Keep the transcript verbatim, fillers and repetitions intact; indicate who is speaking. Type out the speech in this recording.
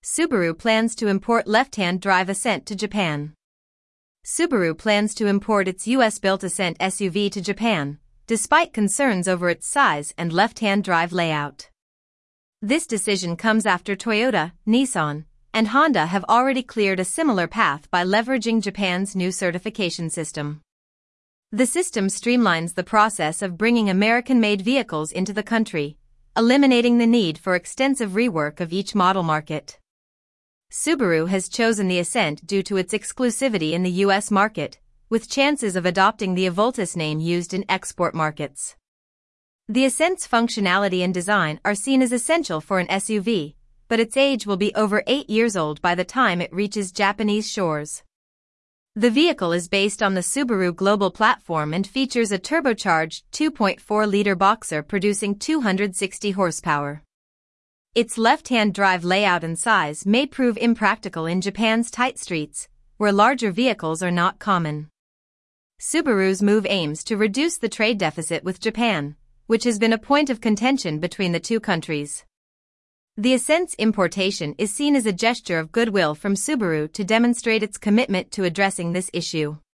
Speaker 1: Subaru plans to import left-hand drive Ascent to Japan. Subaru plans to import its U S-built Ascent S U V to Japan, despite concerns over its size and left-hand drive layout. This decision comes after Toyota, Nissan, and Honda have already cleared a similar path by leveraging Japan's new certification system. The system streamlines the process of bringing American-made vehicles into the country, eliminating the need for extensive rework of each model market. Subaru has chosen the Ascent due to its exclusivity in the U S market, with chances of adopting the Avoltis name used in export markets. The Ascent's functionality and design are seen as essential for an S U V, but its age will be over eight years old by the time it reaches Japanese shores. The vehicle is based on the Subaru Global Platform and features a turbocharged two point four liter boxer producing two hundred sixty horsepower. Its left-hand drive layout and size may prove impractical in Japan's tight streets, where larger vehicles are not common. Subaru's move aims to reduce the trade deficit with Japan, which has been a point of contention between the two countries. The Ascent's importation is seen as a gesture of goodwill from Subaru to demonstrate its commitment to addressing this issue.